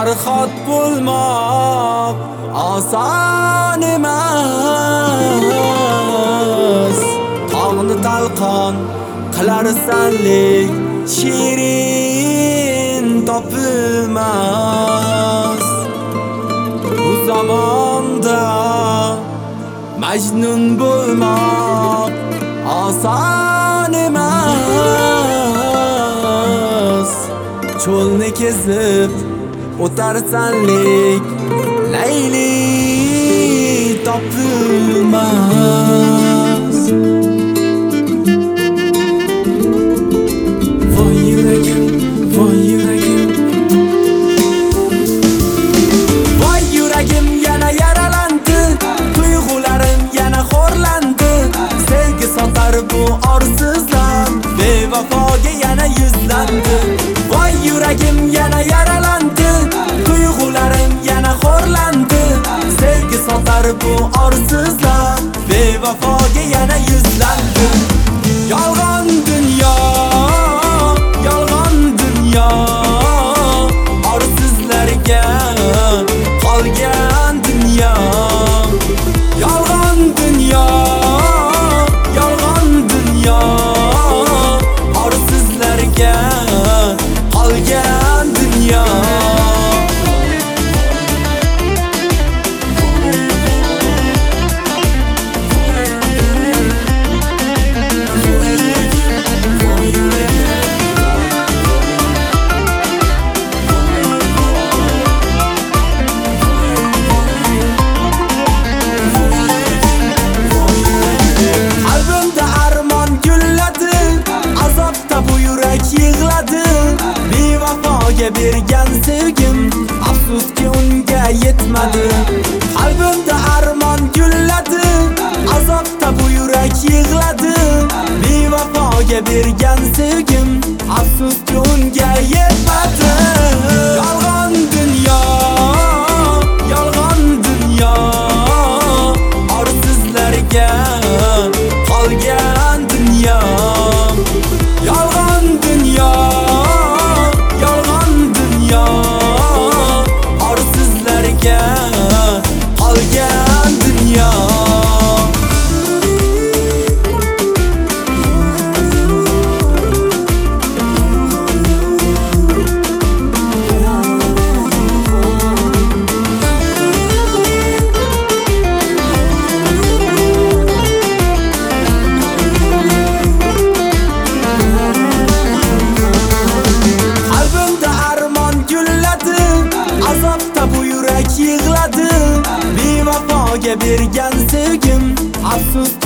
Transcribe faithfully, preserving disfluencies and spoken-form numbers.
farhod bulmoq oson emas. Tog'ni talqon qilar sanlik shirin topilmas. Bu zamonda Majnun bo'lmoq oson emas. Cho'lni kezib o'tar sanlik Layli topilmas. Voy yuragim, voy yuragim, voy yuragim yana yaralandi. Tuyg'ularim yana xo'rlandi. Sevgi sotar bu orsizlar, bevafoga yana yuzlandi. Voy yuragim yana yaralandi. Tuyg'ularim yana xo'rlandi. Sevgi sotar bu orsizlar, bevafoga yana yuzlandi. Yolg'on dunyo, yolg'on dunyo, orsizlarga qolgan dunyo. Yolg'on dunyo, yolg'on dunyo, orsizlarga qolgan dunyo. Bergan sevgim afsuski unga yetmadi. Qalbimda armon gulladi, azobda bu yurak yig'ladi. Bevafoga bergan sevgim afsuski unga yetmadi. Yolg'on dunyo, yolg'on dunyo, orsizlarga qolgan dunyo. Yolg'on dunyo, orsizlarga qolgan dunyo. Qalbimda armon gulladi, azobda bu yurak yig'ladi. Bevafoga bergan sevgim afsus